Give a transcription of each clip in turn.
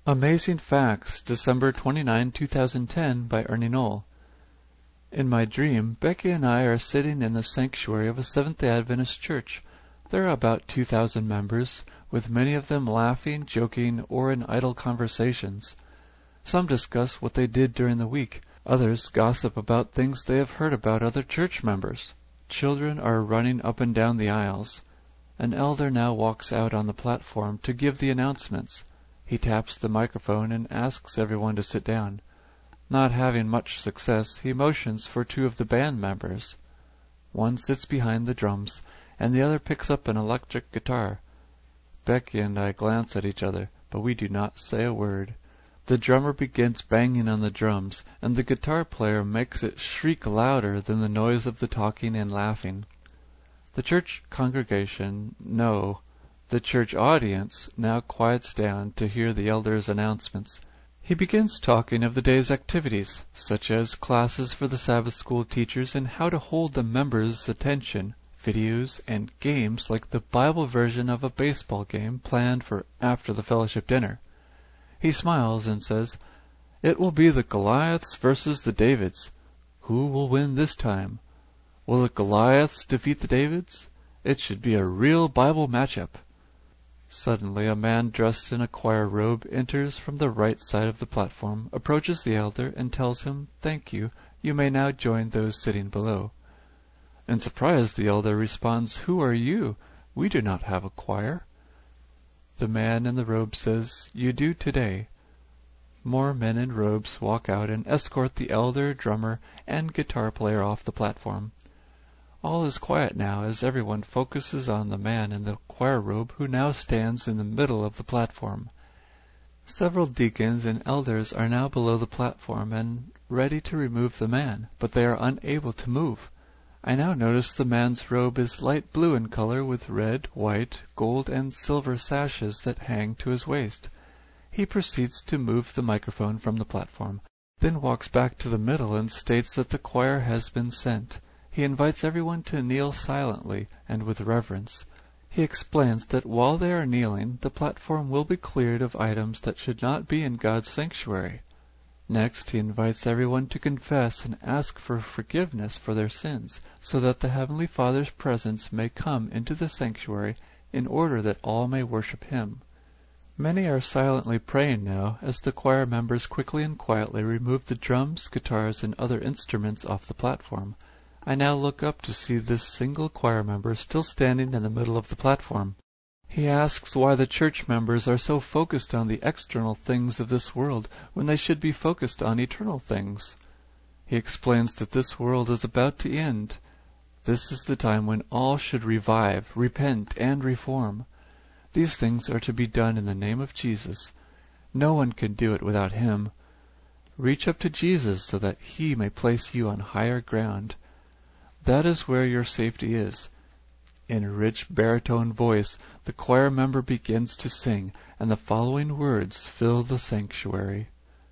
Amazing Facts, December 29, 2010, by Ernie Knoll. In my dream, Becky and I are sitting in the sanctuary of a Seventh-day Adventist church. There are about 2,000 members, with many of them laughing, joking, or in idle conversations. Some discuss what they did during the week. Others gossip about things they have heard about other church members. Children are running up and down the aisles. An elder now walks out on the platform to give the announcements. He taps the microphone and asks everyone to sit down. Not having much success, he motions for two of the band members. One sits behind the drums, and the other picks up an electric guitar. Becky and I glance at each other, but we do not say a word. The drummer begins banging on the drums, and the guitar player makes it shriek louder than the noise of the talking and laughing. The church congregation, the church audience now quiets down to hear the elder's announcements. He begins talking of the day's activities, such as classes for the Sabbath school teachers and how to hold the members' attention, videos, and games like the Bible version of a baseball game planned for after the fellowship dinner. He smiles and says, "It will be the Goliaths versus the Davids. Who will win this time? Will the Goliaths defeat the Davids? It should be a real Bible matchup." Suddenly a man dressed in a choir robe enters from the right side of the platform, approaches the elder, and tells him, "Thank you. You may now join those sitting below." In surprise, the elder responds, "Who are you? We do not have a choir." The man in the robe says, "You do today." More men in robes walk out and escort the elder, drummer, and guitar player off the platform. All is quiet now as everyone focuses on the man in the choir robe who now stands in the middle of the platform. Several deacons and elders are now below the platform and ready to remove the man, but they are unable to move. I now notice the man's robe is light blue in color with red, white, gold, and silver sashes that hang to his waist. He proceeds to move the microphone from the platform, then walks back to the middle and states that the choir has been sent. He invites everyone to kneel silently and with reverence. He explains that while they are kneeling, the platform will be cleared of items that should not be in God's sanctuary. Next, he invites everyone to confess and ask for forgiveness for their sins, so that the Heavenly Father's presence may come into the sanctuary in order that all may worship Him. Many are silently praying now as the choir members quickly and quietly remove the drums, guitars, and other instruments off the platform. I now look up to see this single choir member still standing in the middle of the platform. He asks why the church members are so focused on the external things of this world when they should be focused on eternal things. He explains that this world is about to end. This is the time when all should revive, repent, and reform. These things are to be done in the name of Jesus. No one can do it without Him. Reach up to Jesus so that He may place you on higher ground. That is where your safety is. In a rich baritone voice, the choir member begins to sing, and the following words fill the sanctuary.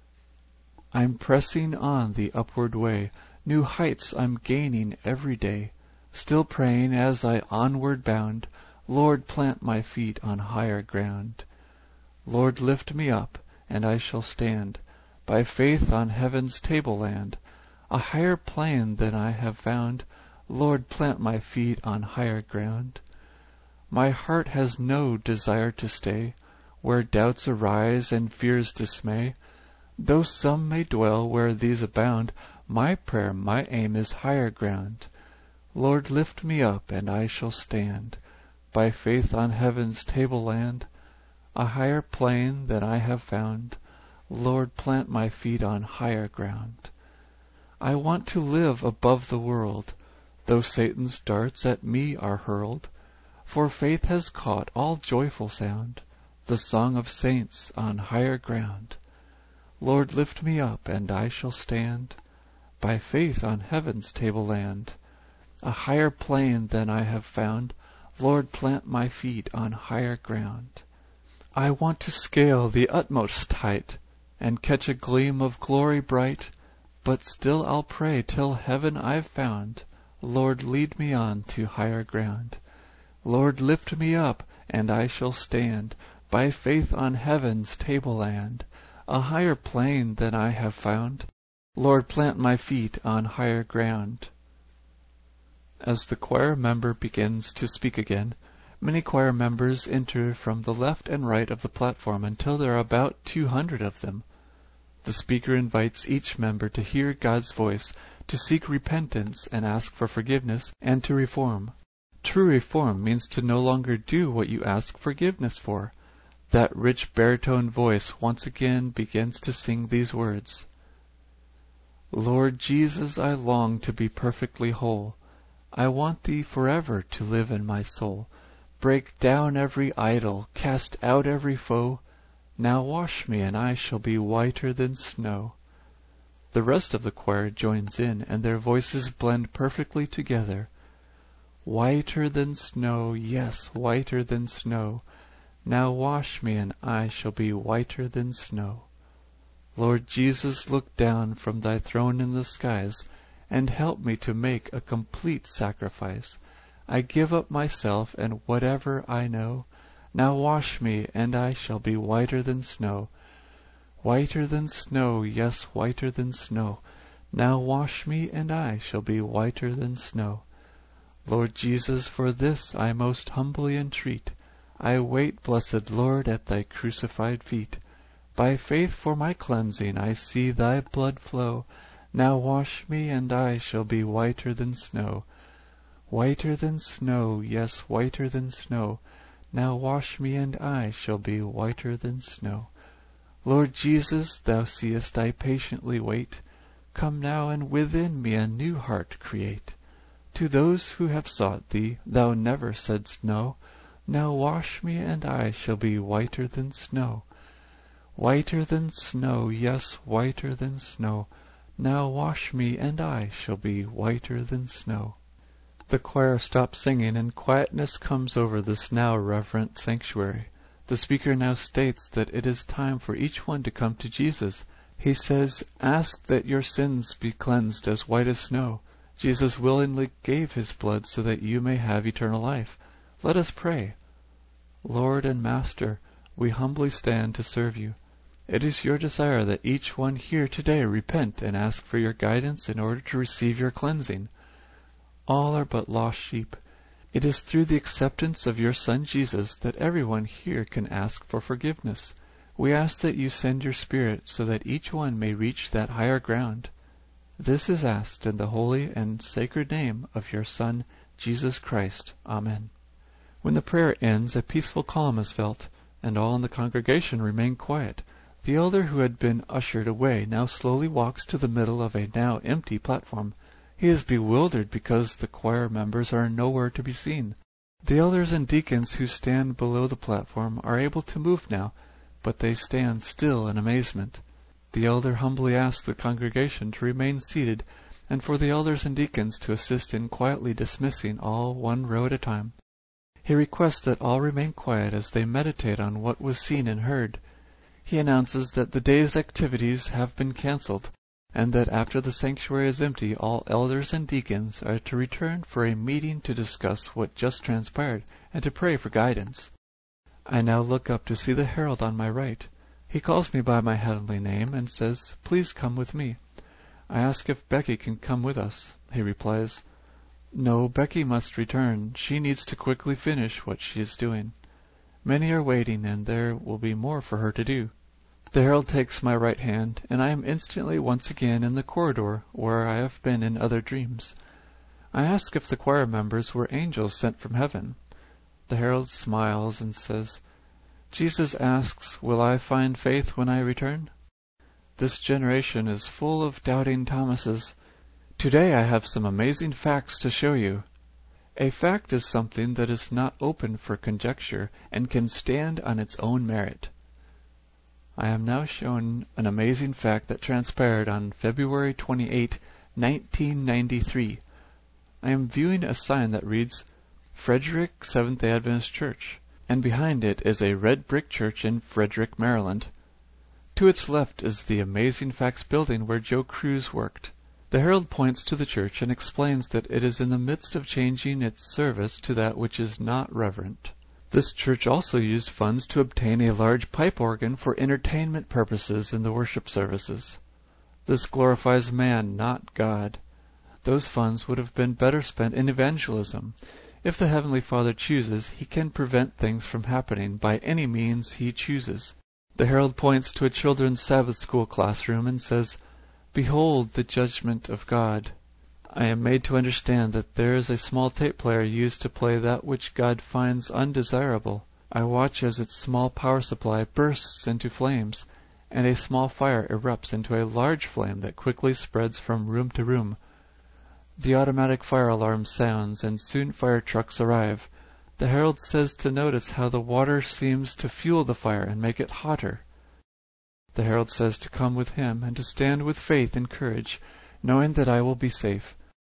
"I'm pressing on the upward way, new heights I'm gaining every day, still praying as I onward bound, Lord, plant my feet on higher ground. Lord, lift me up, and I shall stand, by faith on heaven's tableland, a higher plane than I have found, Lord, plant my feet on higher ground. My heart has no desire to stay where doubts arise and fears dismay. Though some may dwell where these abound, my prayer, my aim is higher ground. Lord, lift me up, and I shall stand, by faith on heaven's tableland, a higher plane than I have found. Lord, plant my feet on higher ground. I want to live above the world, though Satan's darts at me are hurled, for faith has caught all joyful sound, the song of saints on higher ground. Lord, lift me up, and I shall stand, by faith on heaven's tableland, a higher plane than I have found. Lord, plant my feet on higher ground. I want to scale the utmost height, and catch a gleam of glory bright, but still I'll pray till heaven I've found. Lord, lead me on to higher ground. Lord, lift me up, and I shall stand, by faith on heaven's tableland, a higher plane than I have found. Lord, plant my feet on higher ground. As the choir member begins to speak again, many choir members enter from the left and right of the platform until there are about 200 of them. The speaker invites each member to hear God's voice, to seek repentance and ask for forgiveness, and to reform. True reform means to no longer do what you ask forgiveness for. That rich baritone voice once again begins to sing these words. Lord Jesus, I long to be perfectly whole. I want Thee forever to live in my soul. Break down every idol, cast out every foe. Now wash me, and I shall be whiter than snow. The rest of the choir joins in, and their voices blend perfectly together. Whiter than snow, yes, whiter than snow. Now wash me, and I shall be whiter than snow. Lord Jesus, look down from Thy throne in the skies, and help me to make a complete sacrifice. I give up myself and whatever I know. Now wash me, and I shall be whiter than snow. Whiter than snow, yes, whiter than snow. Now wash me, and I shall be whiter than snow. Lord Jesus, for this I most humbly entreat. I wait, blessed Lord, at Thy crucified feet. By faith for my cleansing I see Thy blood flow. Now wash me, and I shall be whiter than snow. Whiter than snow, yes, whiter than snow. Now wash me, and I shall be whiter than snow. Lord Jesus, Thou seest I patiently wait. Come now, and within me a new heart create. To those who have sought Thee, Thou never saidst no. Now wash me, and I shall be whiter than snow. Whiter than snow, yes, whiter than snow. Now wash me, and I shall be whiter than snow. The choir stops singing, and quietness comes over this now reverent sanctuary. The speaker now states that it is time for each one to come to Jesus. He says, "Ask that your sins be cleansed as white as snow." Jesus willingly gave His blood so that you may have eternal life. Let us pray. Lord and Master, we humbly stand to serve You. It is Your desire that each one here today repent and ask for Your guidance in order to receive Your cleansing. All are but lost sheep. It is through the acceptance of Your Son Jesus that everyone here can ask for forgiveness. We ask that You send Your Spirit so that each one may reach that higher ground. This is asked in the holy and sacred name of Your Son, Jesus Christ. Amen. When the prayer ends, a peaceful calm is felt, and all in the congregation remain quiet. The elder who had been ushered away now slowly walks to the middle of a now empty platform. He is bewildered because the choir members are nowhere to be seen. The elders and deacons who stand below the platform are able to move now, but they stand still in amazement. The elder humbly asks the congregation to remain seated, and for the elders and deacons to assist in quietly dismissing all one row at a time. He requests that all remain quiet as they meditate on what was seen and heard. He announces that the day's activities have been canceled, and that after the sanctuary is empty, all elders and deacons are to return for a meeting to discuss what just transpired and to pray for guidance. I now look up to see the herald on my right. He calls me by my heavenly name and says, "Please come with me." I ask if Becky can come with us. He replies, "No, Becky must return. She needs to quickly finish what she is doing. Many are waiting, and there will be more for her to do." The herald takes my right hand, and I am instantly once again in the corridor where I have been in other dreams. I ask if the choir members were angels sent from heaven. The herald smiles and says, "Jesus asks, will I find faith when I return? This generation is full of doubting Thomases. Today I have some amazing facts to show you." A fact is something that is not open for conjecture and can stand on its own merit. I am now shown an amazing fact that transpired on February 28, 1993. I am viewing a sign that reads, Frederick Seventh-day Adventist Church, and behind it is a red brick church in Frederick, Maryland. To its left is the Amazing Facts building where Joe Cruz worked. The herald points to the church and explains that it is in the midst of changing its service to that which is not reverent. The This church also used funds to obtain a large pipe organ for entertainment purposes in the worship services. This glorifies man, not God. Those funds would have been better spent in evangelism. If the Heavenly Father chooses, He can prevent things from happening by any means He chooses. The herald points to a children's Sabbath school classroom and says, "Behold the judgment of God." I am made to understand that there is a small tape player used to play that which God finds undesirable. I watch as its small power supply bursts into flames, and a small fire erupts into a large flame that quickly spreads from room to room. The automatic fire alarm sounds, and soon fire trucks arrive. The herald says to notice how the water seems to fuel the fire and make it hotter. The herald says to come with him and to stand with faith and courage, knowing that I will be safe.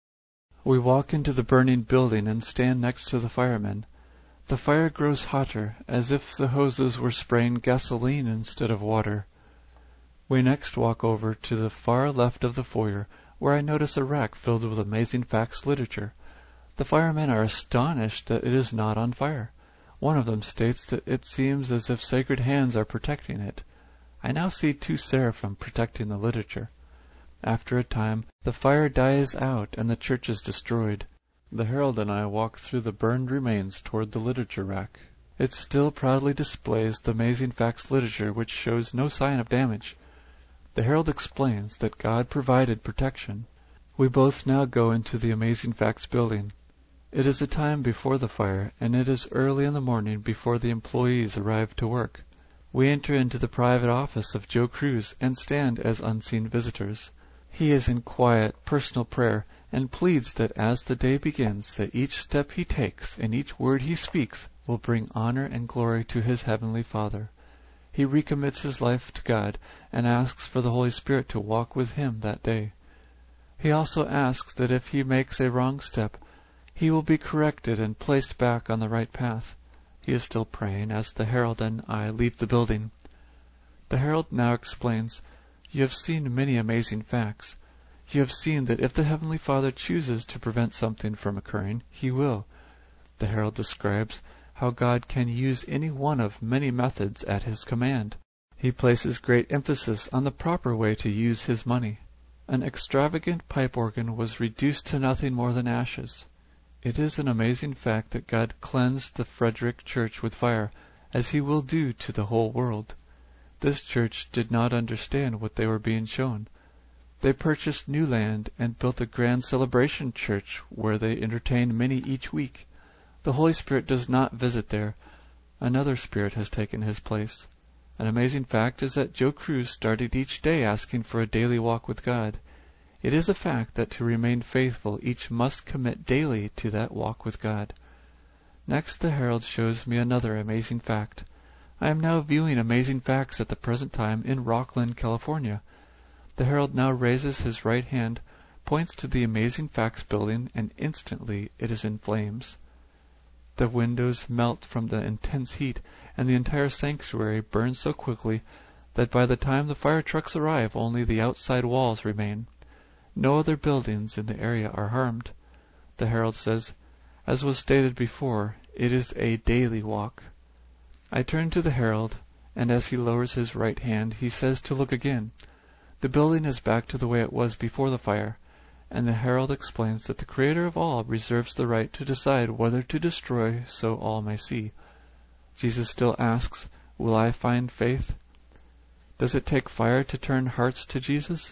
We walk into the burning building and stand next to the firemen. The fire grows hotter, as if the hoses were spraying gasoline instead of water. We next walk over to the far left of the foyer, where I notice a rack filled with Amazing Facts literature. The firemen are astonished that it is not on fire. One of them states that it seems as if sacred hands are protecting it. I now see 2 seraphim protecting the literature. After a time, the fire dies out and the church is destroyed. The herald and I walk through the burned remains toward the literature rack. It still proudly displays the Amazing Facts literature, which shows no sign of damage. The herald explains that God provided protection. We both now go into the Amazing Facts building. It is a time before the fire, and it is early in the morning before the employees arrive to work. We enter into the private office of Joe Cruz and stand as unseen visitors. He is in quiet, personal prayer and pleads that as the day begins, that each step he takes and each word he speaks will bring honor and glory to his Heavenly Father. He recommits his life to God and asks for the Holy Spirit to walk with him that day. He also asks that if he makes a wrong step, he will be corrected and placed back on the right path. He is still praying as the herald and I leave the building. The herald now explains, "You have seen many amazing facts. You have seen that if the Heavenly Father chooses to prevent something from occurring, He will." The herald describes how God can use any one of many methods at His command. He places great emphasis on the proper way to use His money. An extravagant pipe organ was reduced to nothing more than ashes. It is an amazing fact that God cleansed the Frederick Church with fire, as He will do to the whole world. This church did not understand what they were being shown. They purchased new land and built a grand celebration church where they entertained many each week. The Holy Spirit does not visit there. Another spirit has taken His place. An amazing fact is that Joe Cruz started each day asking for a daily walk with God. It is a fact that to remain faithful, each must commit daily to that walk with God. Next, the herald shows me another amazing fact. I am now viewing amazing facts at the present time in Rocklin, California. The herald now raises his right hand, points to the Amazing Facts building, and instantly it is in flames. The windows melt from the intense heat, and the entire sanctuary burns so quickly that by the time the fire trucks arrive, only the outside walls remain. No other buildings in the area are harmed. The herald says, as was stated before, it is a daily walk. I turn to the herald, and as he lowers his right hand, he says to look again. The building is back to the way it was before the fire, and the herald explains that the Creator of all reserves the right to decide whether to destroy so all may see. Jesus still asks, "Will I find faith?" Does it take fire to turn hearts to Jesus?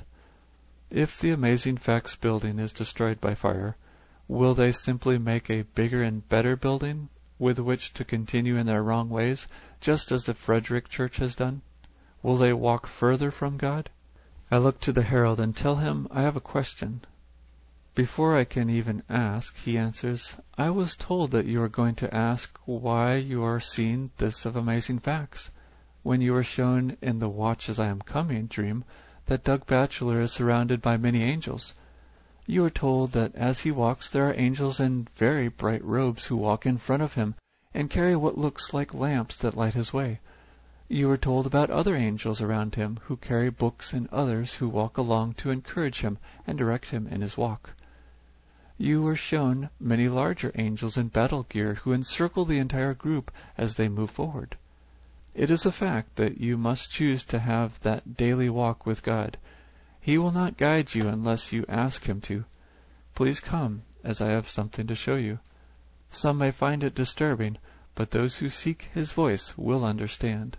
If the Amazing Facts building is destroyed by fire, will they simply make a bigger and better building with which to continue in their wrong ways, just as the Frederick Church has done? Will they walk further from God? I look to the herald and tell him I have a question. Before I can even ask, he answers, "I was told that you were going to ask why you are seeing this of Amazing Facts, when you were shown in the Watch as I Am Coming dream that Doug Batchelor is surrounded by many angels. You are told that as he walks there are angels in very bright robes who walk in front of him and carry what looks like lamps that light his way. You are told about other angels around him who carry books and others who walk along to encourage him and direct him in his walk. You were shown many larger angels in battle gear who encircle the entire group as they move forward. It is a fact that you must choose to have that daily walk with God. He will not guide you unless you ask Him to. Please come, as I have something to show you. Some may find it disturbing, but those who seek His voice will understand.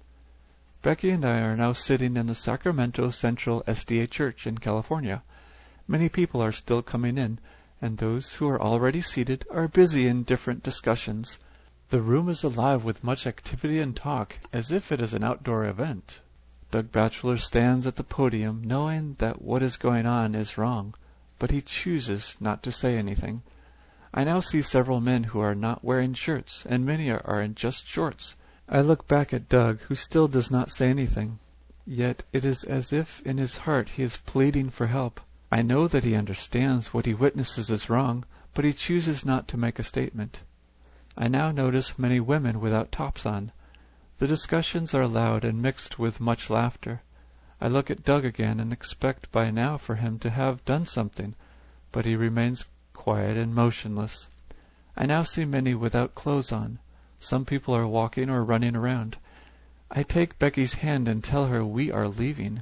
Becky and I are now sitting in the Sacramento Central SDA Church in California. Many people are still coming in, and those who are already seated are busy in different discussions. The room is alive with much activity and talk, as if it is an outdoor event. Doug Batchelor stands at the podium, knowing that what is going on is wrong, but he chooses not to say anything. I now see several men who are not wearing shirts, and many are in just shorts. I look back at Doug, who still does not say anything. Yet it is as if in his heart he is pleading for help. I know that he understands what he witnesses is wrong, but he chooses not to make a statement. I now notice many women without tops on. The discussions are loud and mixed with much laughter. I look at Doug again and expect by now for him to have done something, but he remains quiet and motionless. I now see many without clothes on. Some people are walking or running around. I take Becky's hand and tell her we are leaving.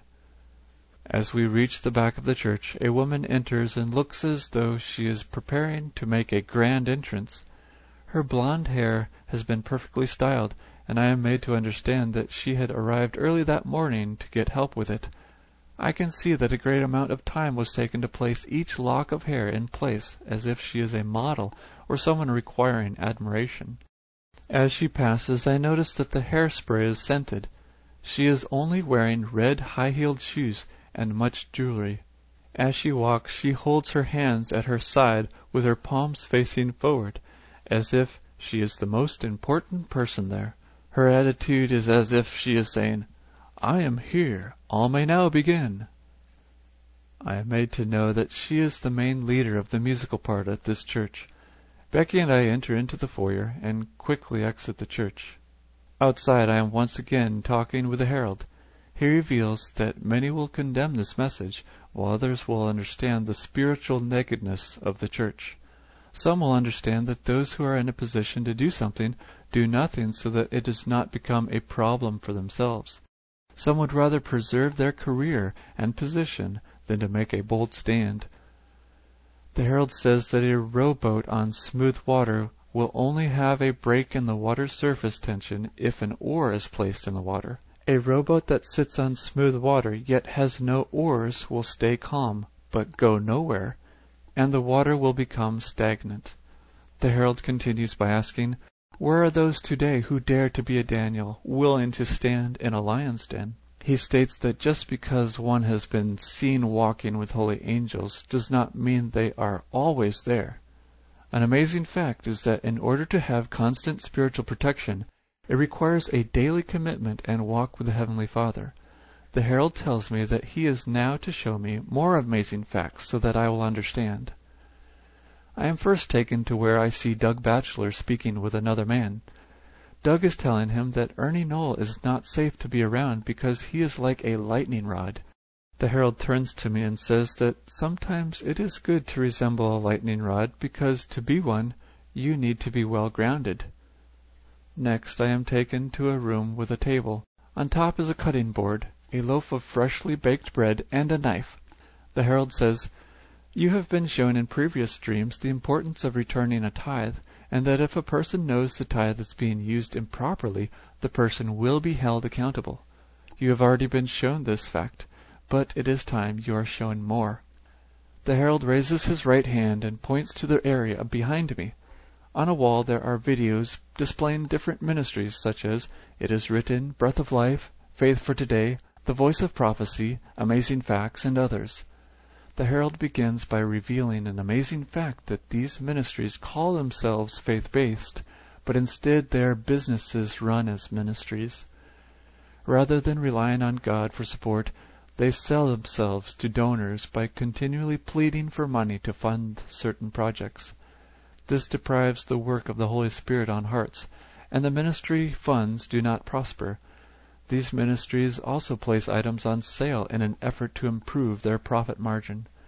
As we reach the back of the church, a woman enters and looks as though she is preparing to make a grand entrance. Her blonde hair has been perfectly styled, and I am made to understand that she had arrived early that morning to get help with it. I can see that a great amount of time was taken to place each lock of hair in place, as if she is a model or someone requiring admiration. As she passes, I notice that the hairspray is scented. She is only wearing red high-heeled shoes and much jewelry. As she walks, she holds her hands at her side with her palms facing forward, as if she is the most important person there. Her attitude is as if she is saying, "I am here. All may now begin." I am made to know that she is the main leader of the musical part at this church. Becky and I enter into the foyer and quickly exit the church. Outside, I am once again talking with the herald. He reveals that many will condemn this message, while others will understand the spiritual nakedness of the church. Some will understand that those who are in a position to do something do nothing so that it does not become a problem for themselves. Some would rather preserve their career and position than to make a bold stand. The herald says that a rowboat on smooth water will only have a break in the water's surface tension if an oar is placed in the water. A rowboat that sits on smooth water yet has no oars will stay calm, but go nowhere, and the water will become stagnant. The herald continues by asking, "Where are those today who dare to be a Daniel, willing to stand in a lion's den?" He states that just because one has been seen walking with holy angels does not mean they are always there. An amazing fact is that in order to have constant spiritual protection, it requires a daily commitment and walk with the Heavenly Father. The herald tells me that he is now to show me more amazing facts so that I will understand. I am first taken to where I see Doug Batchelor speaking with another man. Doug is telling him that Ernie Knoll is not safe to be around because he is like a lightning rod. The herald turns to me and says that sometimes it is good to resemble a lightning rod because to be one, you need to be well grounded. Next, I am taken to a room with a table. On top is a cutting board, a loaf of freshly baked bread, and a knife. The herald says, "You have been shown in previous dreams the importance of returning a tithe, and that if a person knows the tithe is being used improperly, the person will be held accountable. You have already been shown this fact, but it is time you are shown more." The herald raises his right hand and points to the area behind me. On a wall there are videos displaying different ministries such as It Is Written, Breath of Life, Faith for Today, The Voice of Prophecy, Amazing Facts, and others. The herald begins by revealing an amazing fact that these ministries call themselves faith-based, but instead they are businesses run as ministries. Rather than relying on God for support, they sell themselves to donors by continually pleading for money to fund certain projects. This deprives the work of the Holy Spirit on hearts, and the ministry funds do not prosper. These ministries also place items on sale in an effort to improve their profit margin.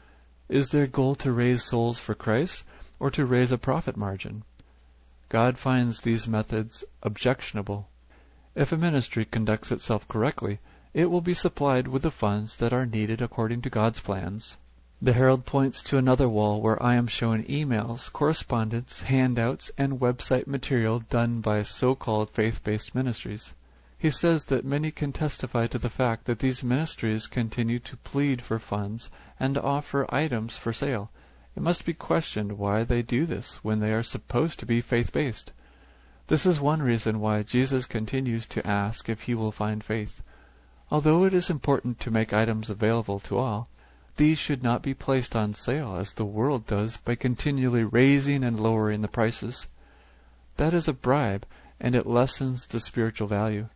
Is their goal to raise souls for Christ or to raise a profit margin? God finds these methods objectionable. If a ministry conducts itself correctly, it will be supplied with the funds that are needed according to God's plans. The Herald points to another wall where I am shown emails, correspondence, handouts, and website material done by so-called faith-based ministries. He says that many can testify to the fact that these ministries continue to plead for funds and offer items for sale. It must be questioned why they do this when they are supposed to be faith-based. This is one reason why Jesus continues to ask if he will find faith. Although it is important to make items available to all, these should not be placed on sale as the world does by continually raising and lowering the prices. That is a bribe, and it lessens the spiritual value.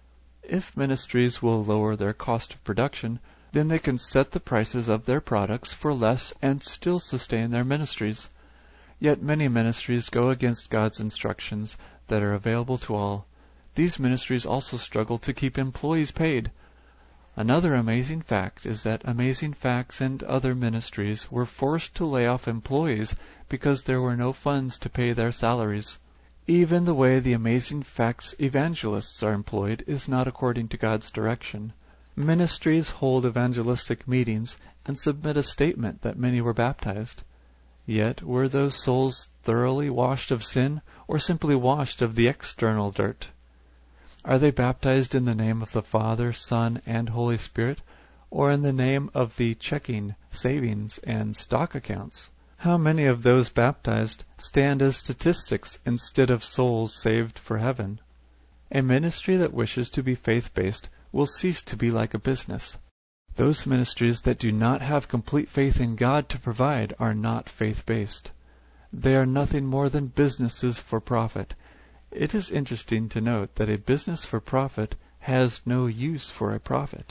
If ministries will lower their cost of production, then they can set the prices of their products for less and still sustain their ministries. Yet many ministries go against God's instructions that are available to all. These ministries also struggle to keep employees paid. Another amazing fact is that Amazing Facts and other ministries were forced to lay off employees because there were no funds to pay their salaries. Even the way the Amazing Facts evangelists are employed is not according to God's direction. Ministries hold evangelistic meetings and submit a statement that many were baptized. Yet were those souls thoroughly washed of sin or simply washed of the external dirt? Are they baptized in the name of the Father, Son, and Holy Spirit, or in the name of the checking, savings, and stock accounts? How many of those baptized stand as statistics instead of souls saved for heaven? A ministry that wishes to be faith-based will cease to be like a business. Those ministries that do not have complete faith in God to provide are not faith-based. They are nothing more than businesses for profit. It is interesting to note that a business for profit has no use for a prophet.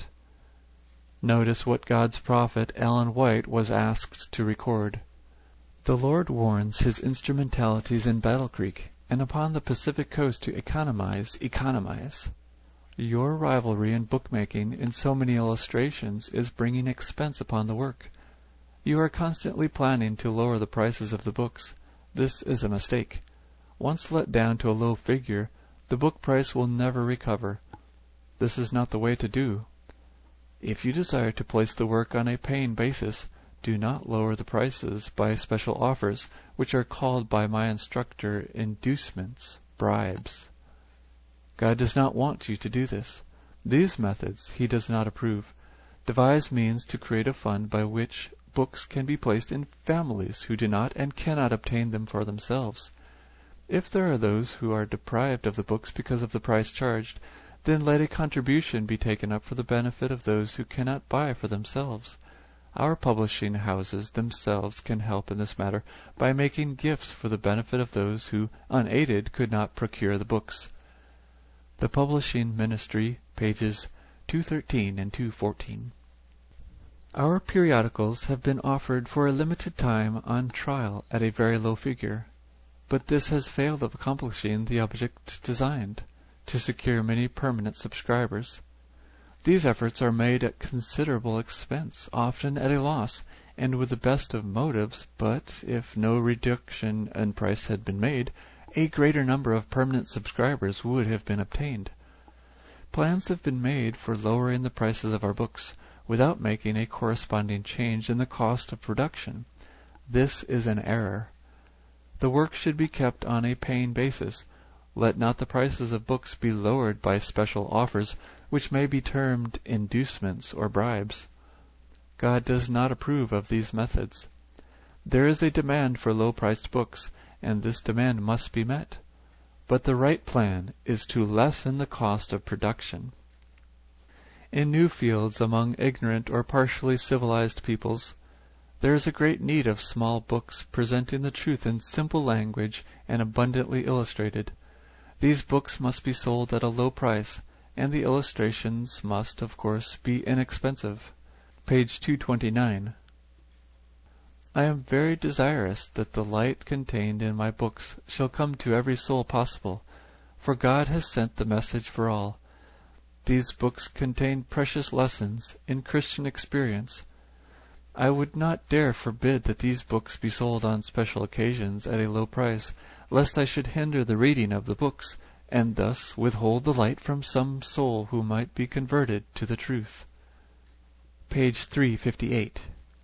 Notice what God's prophet Ellen White was asked to record. The Lord warns his instrumentalities in Battle Creek and upon the Pacific coast to economize. Your rivalry in bookmaking in so many illustrations is bringing expense upon the work. You are constantly planning to lower the prices of the books. This is a mistake. Once let down to a low figure, the book price will never recover. This is not the way to do. If you desire to place the work on a paying basis, do not lower the prices by special offers, which are called by my instructor inducements, bribes. God does not want you to do this. These methods he does not approve. Devise means to create a fund by which books can be placed in families who do not and cannot obtain them for themselves. If there are those who are deprived of the books because of the price charged, then let a contribution be taken up for the benefit of those who cannot buy for themselves. Our publishing houses themselves can help in this matter by making gifts for the benefit of those who, unaided, could not procure the books. The Publishing Ministry, pages 213 and 214. Our periodicals have been offered for a limited time on trial at a very low figure, but this has failed of accomplishing the object designed, to secure many permanent subscribers. These efforts are made at considerable expense, often at a loss, and with the best of motives, but if no reduction in price had been made, a greater number of permanent subscribers would have been obtained. Plans have been made for lowering the prices of our books, without making a corresponding change in the cost of production. This is an error. The work should be kept on a paying basis. Let not the prices of books be lowered by special offers, which may be termed inducements or bribes. God does not approve of these methods. There is a demand for low-priced books, and this demand must be met. But the right plan is to lessen the cost of production. In new fields among ignorant or partially civilized peoples, there is a great need of small books presenting the truth in simple language and abundantly illustrated. These books must be sold at a low price, and the illustrations must, of course, be inexpensive. Page 229. I am very desirous that the light contained in my books shall come to every soul possible, for God has sent the message for all. These books contain precious lessons in Christian experience. I would not dare forbid that these books be sold on special occasions at a low price, lest I should hinder the reading of the books, and thus withhold the light from some soul who might be converted to the truth. Page 358.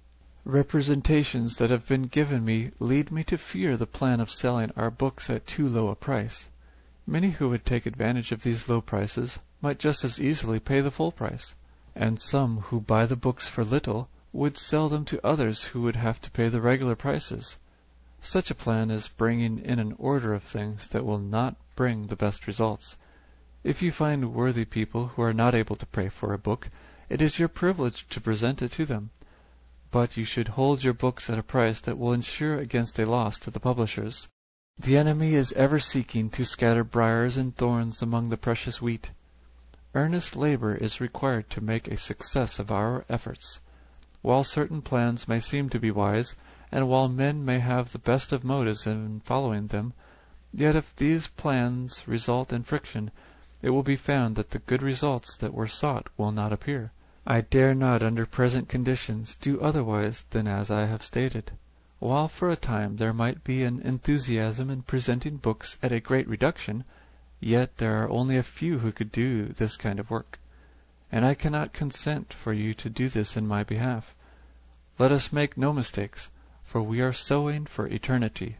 Representations that have been given me lead me to fear the plan of selling our books at too low a price. Many who would take advantage of these low prices might just as easily pay the full price, and some who buy the books for little would sell them to others who would have to pay the regular prices. Such a plan is bringing in an order of things that will not bring the best results. If you find worthy people who are not able to pay for a book, it is your privilege to present it to them. But you should hold your books at a price that will ensure against a loss to the publishers. The enemy is ever seeking to scatter briars and thorns among the precious wheat. Earnest labor is required to make a success of our efforts. While certain plans may seem to be wise, and while men may have the best of motives in following them, yet if these plans result in friction, it will be found that the good results that were sought will not appear. I dare not under present conditions do otherwise than as I have stated. While for a time there might be an enthusiasm in presenting books at a great reduction, yet there are only a few who could do this kind of work, and I cannot consent for you to do this in my behalf. Let us make no mistakes, for we are sowing for eternity.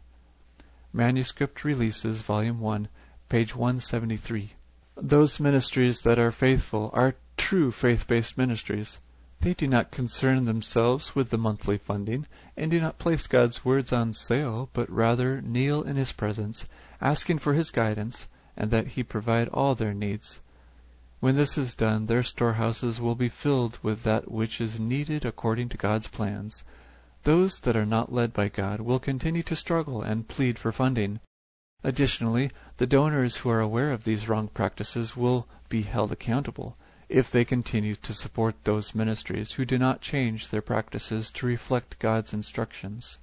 Manuscript Releases, Volume 1, page 173. Those ministries that are faithful are true faith-based ministries. They do not concern themselves with the monthly funding, and do not place God's words on sale, but rather kneel in His presence, asking for His guidance, and that He provide all their needs. When this is done, their storehouses will be filled with that which is needed according to God's plans. Those that are not led by God will continue to struggle and plead for funding. Additionally, the donors who are aware of these wrong practices will be held accountable if they continue to support those ministries who do not change their practices to reflect God's instructions.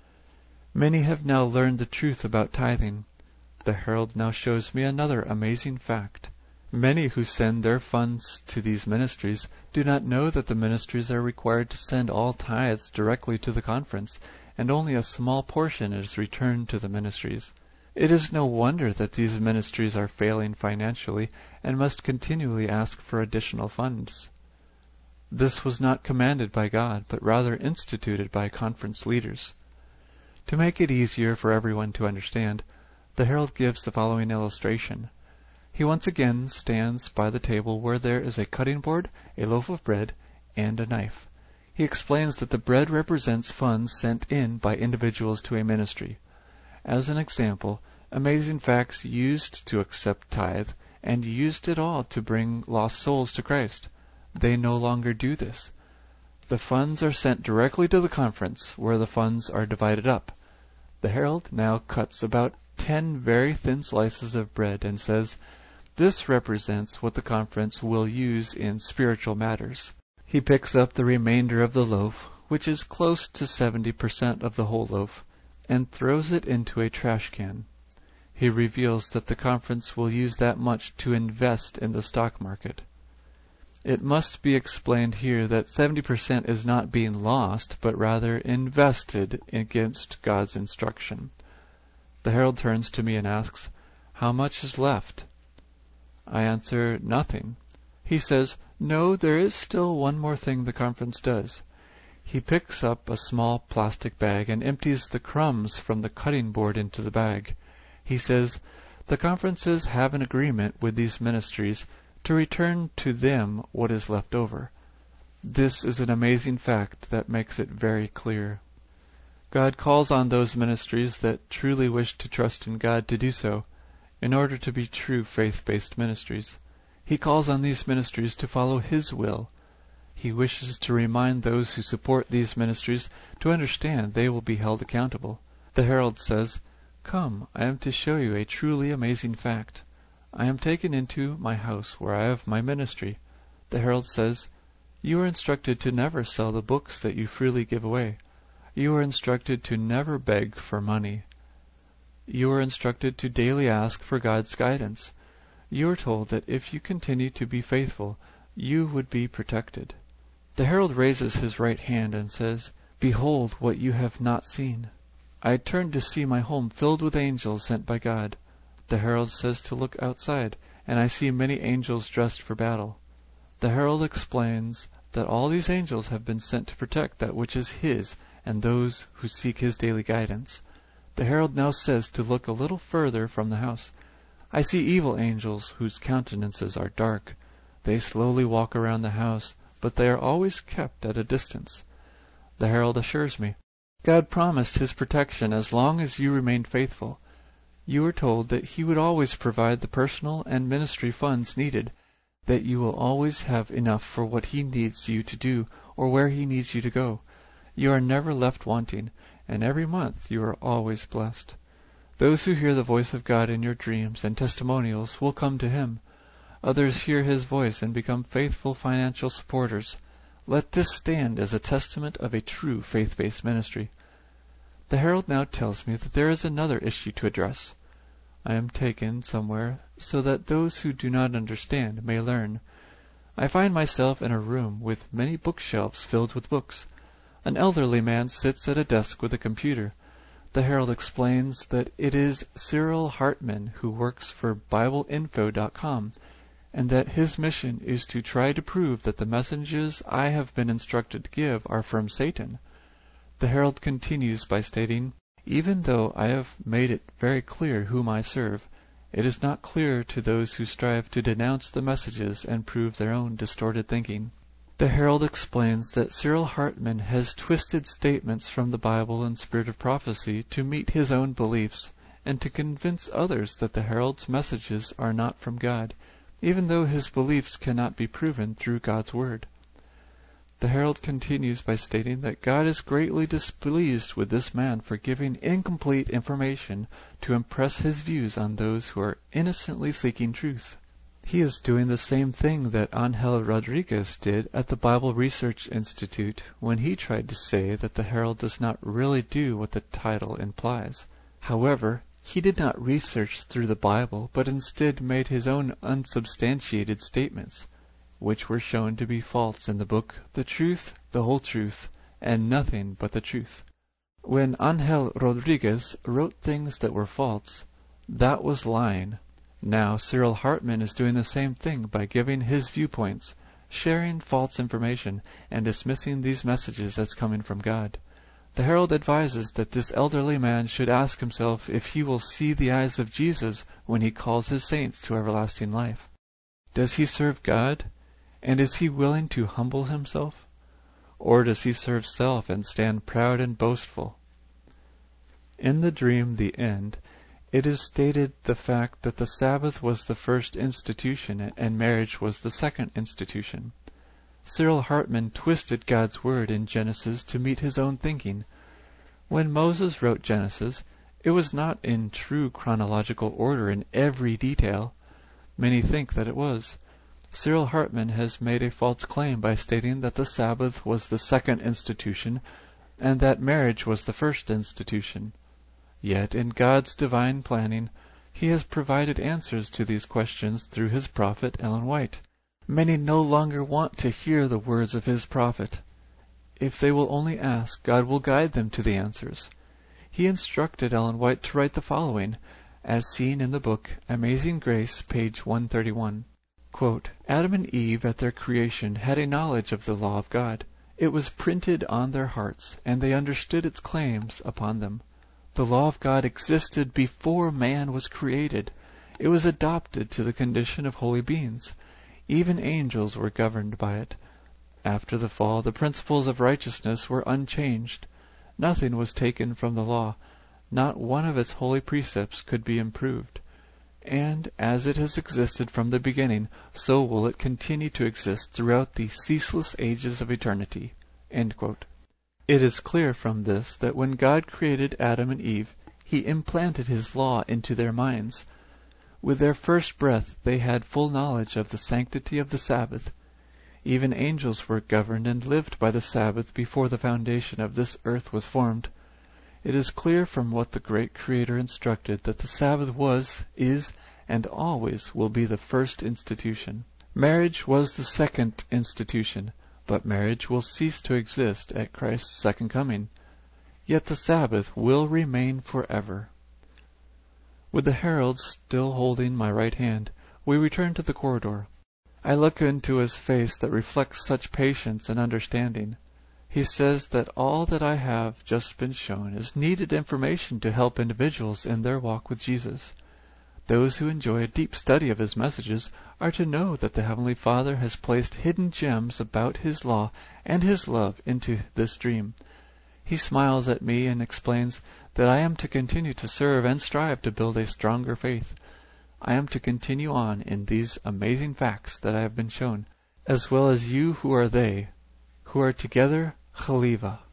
Many have now learned the truth about tithing. The Herald now shows me another amazing fact. Many who send their funds to these ministries do not know that the ministries are required to send all tithes directly to the conference, and only a small portion is returned to the ministries. It is no wonder that these ministries are failing financially and must continually ask for additional funds. This was not commanded by God, but rather instituted by conference leaders. To make it easier for everyone to understand, the Herald gives the following illustration. He once again stands by the table where there is a cutting board, a loaf of bread, and a knife. He explains that the bread represents funds sent in by individuals to a ministry. As an example, Amazing Facts used to accept tithe, and used it all to bring lost souls to Christ. They no longer do this. The funds are sent directly to the conference, where the funds are divided up. The Herald now cuts about 10 very thin slices of bread and says, "This represents what the conference will use in spiritual matters." He picks up the remainder of the loaf, which is close to 70% of the whole loaf, and throws it into a trash can. He reveals that the conference will use that much to invest in the stock market. It must be explained here that 70% is not being lost, but rather invested against God's instruction. The Herald turns to me and asks, "How much is left?" I answer, "Nothing." He says, "No, there is still one more thing the conference does." He picks up a small plastic bag and empties the crumbs from the cutting board into the bag. He says, "The conferences have an agreement with these ministries to return to them what is left over." This is an amazing fact that makes it very clear. God calls on those ministries that truly wish to trust in God to do so, in order to be true faith-based ministries. He calls on these ministries to follow His will. He wishes to remind those who support these ministries to understand they will be held accountable. The Herald says, "Come, I am to show you a truly amazing fact. I am taken into my house where I have my ministry." The Herald says, "You are instructed to never sell the books that you freely give away. You are instructed to never beg for money. You are instructed to daily ask for God's guidance. You are told that if you continue to be faithful, you would be protected. The herald raises his right hand and says, "Behold what you have not seen." I turn to see my home filled with angels sent by God. The herald says to look outside, and I see many angels dressed for battle. The herald explains that all these angels have been sent to protect that which is his and those who seek his daily guidance. The herald now says to look a little further from the house. I see evil angels whose countenances are dark. They slowly walk around the house, but they are always kept at a distance. The herald assures me, God promised his protection as long as you remained faithful. You are told that he would always provide the personal and ministry funds needed, that you will always have enough for what he needs you to do or where he needs you to go. You are never left wanting, and every month you are always blessed. Those who hear the voice of God in your dreams and testimonials will come to him. Others hear his voice and become faithful financial supporters. Let this stand as a testament of a true faith-based ministry. The herald now tells me that there is another issue to address. I am taken somewhere so that those who do not understand may learn. I find myself in a room with many bookshelves filled with books. An elderly man sits at a desk with a computer. The herald explains that it is Cyril Hartman who works for BibleInfo.com, and that his mission is to try to prove that the messages I have been instructed to give are from Satan. The herald continues by stating, even though I have made it very clear whom I serve, it is not clear to those who strive to denounce the messages and prove their own distorted thinking. The herald explains that Cyril Hartman has twisted statements from the Bible and spirit of prophecy to meet his own beliefs and to convince others that the herald's messages are not from God, even though his beliefs cannot be proven through God's word. The herald continues by stating that God is greatly displeased with this man for giving incomplete information to impress his views on those who are innocently seeking truth. He is doing the same thing that Angel Rodriguez did at the Bible Research Institute when he tried to say that the herald does not really do what the title implies. However, he did not research through the Bible, but instead made his own unsubstantiated statements, which were shown to be false in the book The Truth, the Whole Truth, and Nothing But the Truth. When Angel Rodriguez wrote things that were false, that was lying. Now Cyril Hartman is doing the same thing by giving his viewpoints, sharing false information, and dismissing these messages as coming from God. The herald advises that this elderly man should ask himself if he will see the eyes of Jesus when he calls his saints to everlasting life. Does he serve God? And is he willing to humble himself? Or does he serve self and stand proud and boastful? In the dream, The End, it is stated the fact that the Sabbath was the first institution and marriage was the second institution. Cyril Hartman twisted God's word in Genesis to meet his own thinking. When Moses wrote Genesis, it was not in true chronological order in every detail. Many think that it was. Cyril Hartman has made a false claim by stating that the Sabbath was the second institution and that marriage was the first institution. Yet in God's divine planning, he has provided answers to these questions through his prophet Ellen White. Many no longer want to hear the words of his prophet. If they will only ask, God will guide them to the answers. He instructed Ellen White to write the following, as seen in the book Amazing Grace, page 131. Quote, Adam and Eve at their creation had a knowledge of the law of God. It was printed on their hearts, and they understood its claims upon them. The law of God existed before man was created. It was adopted to the condition of holy beings. Even angels were governed by it. After the fall, the principles of righteousness were unchanged. Nothing was taken from the law. Not one of its holy precepts could be improved. And as it has existed from the beginning, so will it continue to exist throughout the ceaseless ages of eternity. End quote. It is clear from this that when God created Adam and Eve, he implanted his law into their minds. With their first breath, they had full knowledge of the sanctity of the Sabbath. Even angels were governed and lived by the Sabbath before the foundation of this earth was formed. It is clear from what the great Creator instructed that the Sabbath was, is, and always will be the first institution. Marriage was the second institution. but marriage will cease to exist at Christ's second coming. Yet the Sabbath will remain forever. With the herald still holding my right hand, we return to the corridor. I look into his face that reflects such patience and understanding. He says that all that I have just been shown is needed information to help individuals in their walk with Jesus. Those who enjoy a deep study of his messages are to know that the Heavenly Father has placed hidden gems about his law and his love into this dream. He smiles at me and explains that I am to continue to serve and strive to build a stronger faith. I am to continue on in these amazing facts that I have been shown, as well as you who are they, who are together Chaliva.